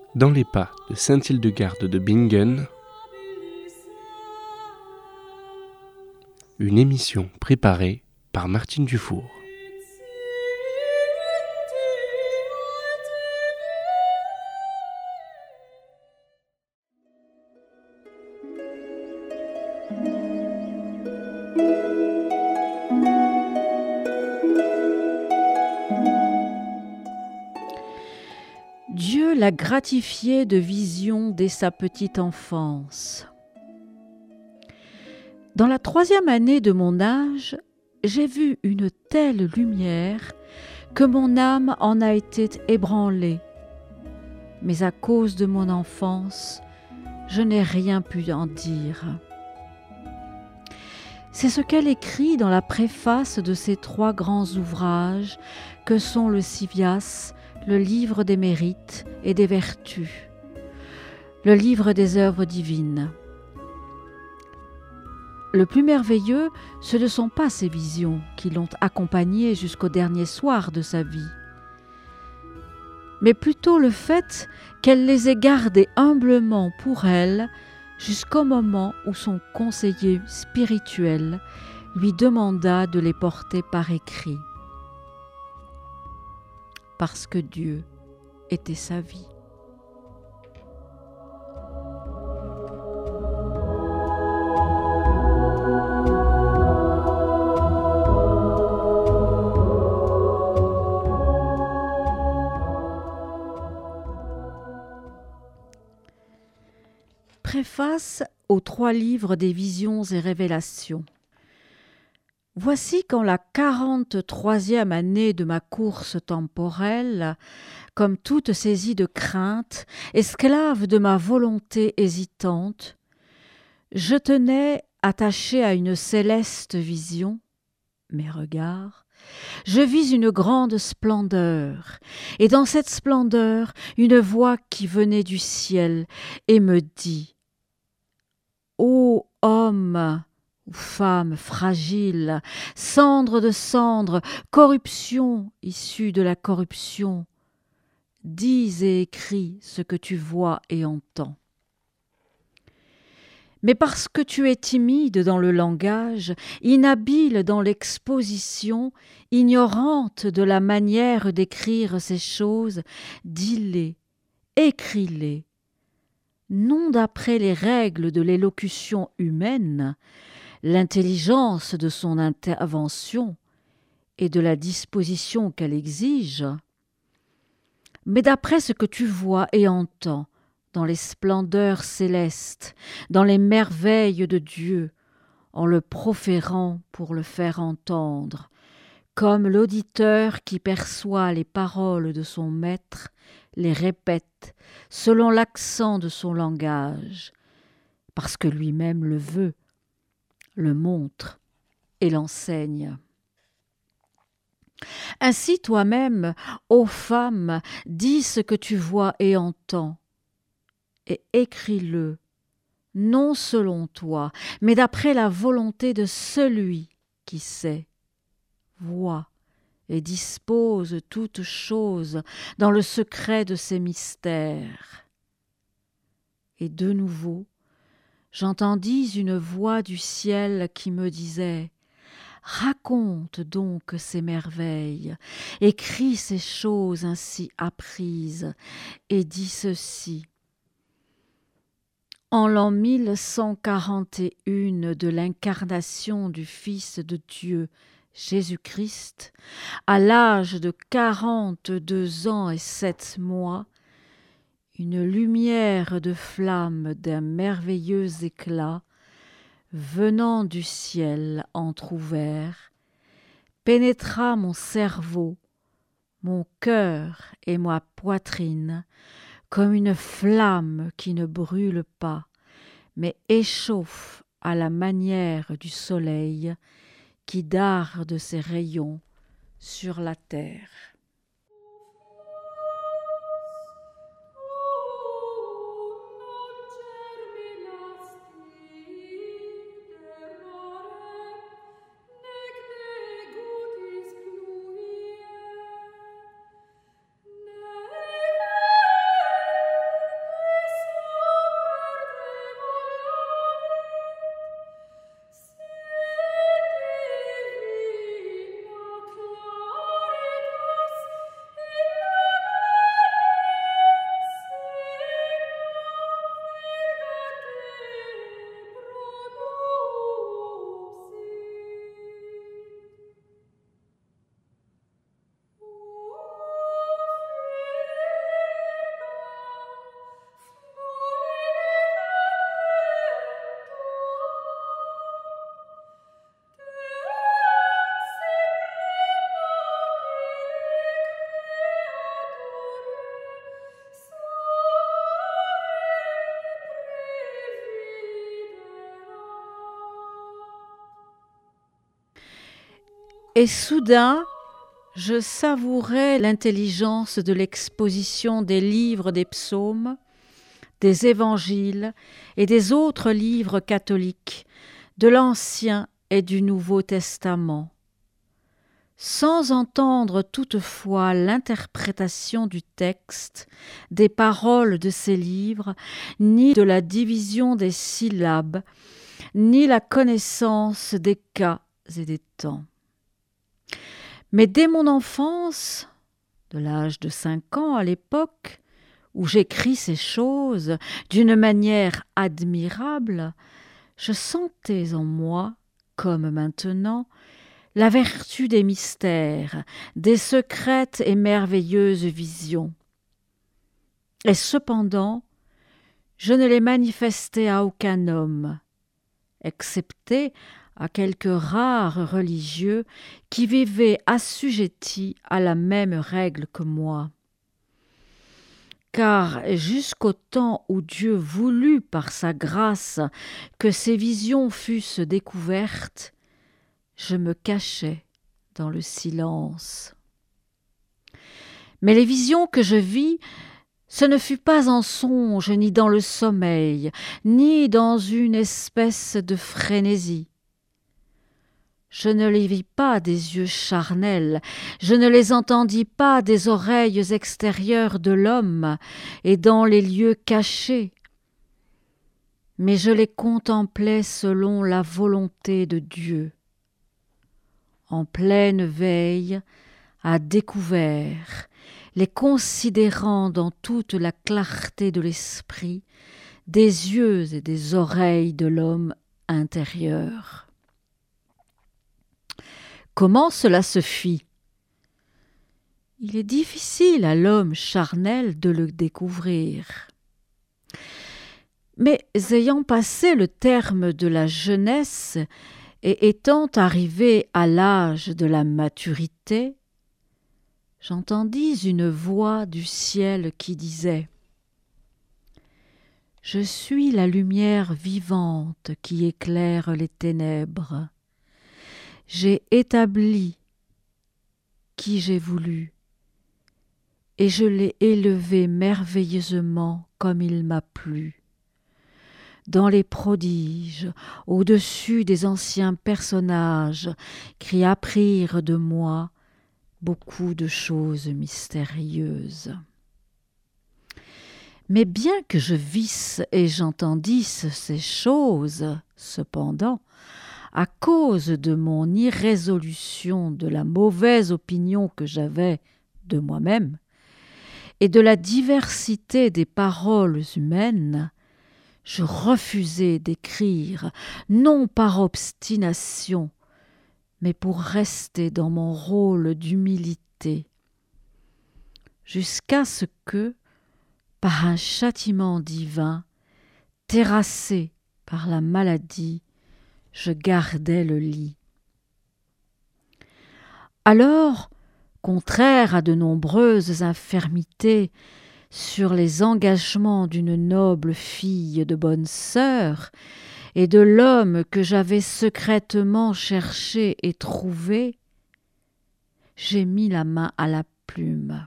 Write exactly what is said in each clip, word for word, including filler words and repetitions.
Dans les pas de sainte Hildegarde de Bingen, une émission préparée par Martine Dufour. Dieu l'a gratifié de visions dès sa petite enfance. Dans la troisième année de mon âge, j'ai vu une telle lumière que mon âme en a été ébranlée. Mais à cause de mon enfance, je n'ai rien pu en dire. C'est ce qu'elle écrit dans la préface de ces trois grands ouvrages que sont le Civias, le livre des mérites et des vertus, le livre des œuvres divines. Le plus merveilleux, ce ne sont pas ces visions qui l'ont accompagnée jusqu'au dernier soir de sa vie, mais plutôt le fait qu'elle les ait gardées humblement pour elle jusqu'au moment où son conseiller spirituel lui demanda de les porter par écrit. Parce que Dieu était sa vie. Préface aux trois livres des visions et révélations. Voici qu'en la quarante-troisième année de ma course temporelle, comme toute saisie de crainte, esclave de ma volonté hésitante, je tenais, attaché à une céleste vision, mes regards, je vis une grande splendeur, et dans cette splendeur, une voix qui venait du ciel et me dit « Ô homme !» ou femme fragile, cendre de cendre, corruption issue de la corruption, dis et écris ce que tu vois et entends. Mais parce que tu es timide dans le langage, inhabile dans l'exposition, ignorante de la manière d'écrire ces choses, dis-les, écris-les, non d'après les règles de l'élocution humaine, l'intelligence de son intervention et de la disposition qu'elle exige, mais d'après ce que tu vois et entends dans les splendeurs célestes, dans les merveilles de Dieu, en le proférant pour le faire entendre, comme l'auditeur qui perçoit les paroles de son maître les répète selon l'accent de son langage, parce que lui-même le veut, le montre et l'enseigne. Ainsi toi-même, ô femme, dis ce que tu vois et entends, et écris-le, non selon toi, mais d'après la volonté de celui qui sait, voit et dispose toutes choses dans le secret de ses mystères. Et de nouveau, j'entendis une voix du ciel qui me disait « Raconte donc ces merveilles, écris ces choses ainsi apprises, et dis ceci. En l'an mille cent quarante et un de l'incarnation du Fils de Dieu, Jésus-Christ, à l'âge de quarante-deux ans et sept mois, une lumière de flamme d'un merveilleux éclat, venant du ciel entr'ouvert, pénétra mon cerveau, mon cœur et ma poitrine, comme une flamme qui ne brûle pas, mais échauffe à la manière du soleil qui darde ses rayons sur la terre. Et soudain, je savourais l'intelligence de l'exposition des livres des psaumes, des évangiles et des autres livres catholiques, de l'Ancien et du Nouveau Testament. Sans entendre toutefois l'interprétation du texte, des paroles de ces livres, ni de la division des syllabes, ni la connaissance des cas et des temps. Mais dès mon enfance, de l'âge de cinq ans à l'époque, où j'écris ces choses d'une manière admirable, je sentais en moi, comme maintenant, la vertu des mystères, des secrètes et merveilleuses visions. Et cependant, je ne les manifestais à aucun homme, excepté à quelques rares religieux qui vivaient assujettis à la même règle que moi. Car jusqu'au temps où Dieu voulut par sa grâce que ces visions fussent découvertes, je me cachais dans le silence. Mais les visions que je vis, ce ne fut pas en songe, ni dans le sommeil, ni dans une espèce de frénésie. Je ne les vis pas des yeux charnels, je ne les entendis pas des oreilles extérieures de l'homme et dans les lieux cachés, mais je les contemplais selon la volonté de Dieu. En pleine veille, à découvert, les considérant dans toute la clarté de l'esprit, des yeux et des oreilles de l'homme intérieur. Comment cela se fit ? Il est difficile à l'homme charnel de le découvrir. Mais ayant passé le terme de la jeunesse et étant arrivé à l'âge de la maturité, j'entendis une voix du ciel qui disait « Je suis la lumière vivante qui éclaire les ténèbres. J'ai établi qui j'ai voulu, et je l'ai élevé merveilleusement comme il m'a plu. Dans les prodiges, au-dessus des anciens personnages qui apprirent de moi beaucoup de choses mystérieuses. Mais bien que je visse et j'entendisse ces choses, cependant, à cause de mon irrésolution, de la mauvaise opinion que j'avais de moi-même, et de la diversité des paroles humaines, je refusai d'écrire, non par obstination, mais pour rester dans mon rôle d'humilité, jusqu'à ce que, par un châtiment divin, terrassé par la maladie, je gardais le lit. Alors, contraire à de nombreuses infirmités, sur les engagements d'une noble fille de bonne sœur et de l'homme que j'avais secrètement cherché et trouvé, j'ai mis la main à la plume.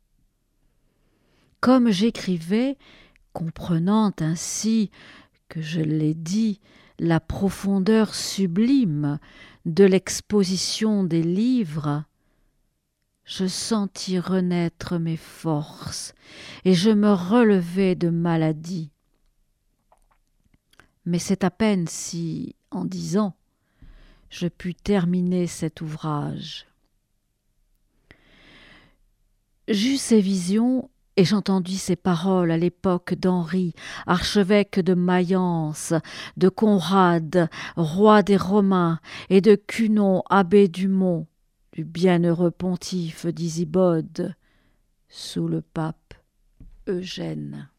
Comme j'écrivais, comprenant ainsi que je l'ai dit, la profondeur sublime de l'exposition des livres, je sentis renaître mes forces et je me relevai de maladie. Mais c'est à peine si, en dix ans, je pus terminer cet ouvrage. J'eus ces visions et j'entendis ces paroles à l'époque d'Henri, archevêque de Mayence, de Conrad, roi des Romains, et de Cunon, abbé du Mont, du bienheureux pontife d'Isibode, sous le pape Eugène.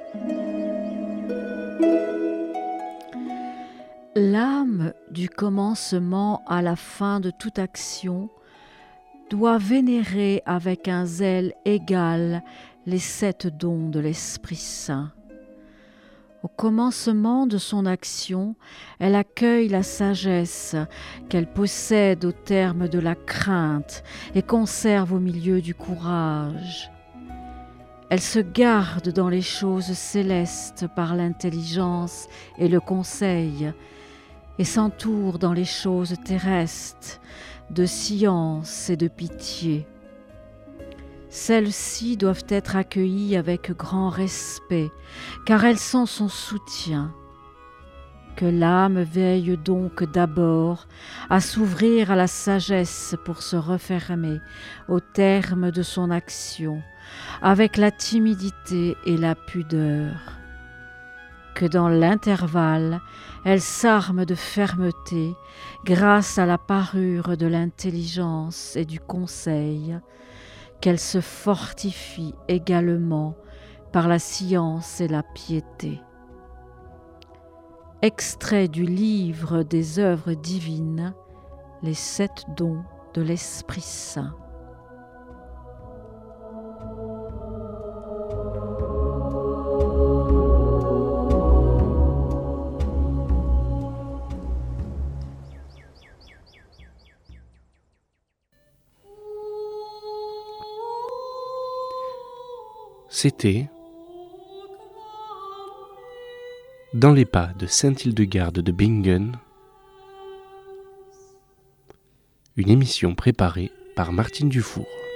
L'âme, du commencement à la fin de toute action, doit vénérer avec un zèle égal les sept dons de l'Esprit Saint. Au commencement de son action, elle accueille la sagesse qu'elle possède au terme de la crainte et conserve au milieu du courage. Elle se garde dans les choses célestes par l'intelligence et le conseil, et s'entoure dans les choses terrestres de science et de pitié. Celles-ci doivent être accueillies avec grand respect, car elles sont son soutien. Que l'âme veille donc d'abord à s'ouvrir à la sagesse pour se refermer au terme de son action, avec la timidité et la pudeur. Que dans l'intervalle, elle s'arme de fermeté grâce à la parure de l'intelligence et du conseil, qu'elle se fortifie également par la science et la piété. Extrait du livre des œuvres divines, les sept dons de l'Esprit Saint. C'était Dans les pas de Sainte Hildegarde de Bingen, une émission préparée par Martine Dufour.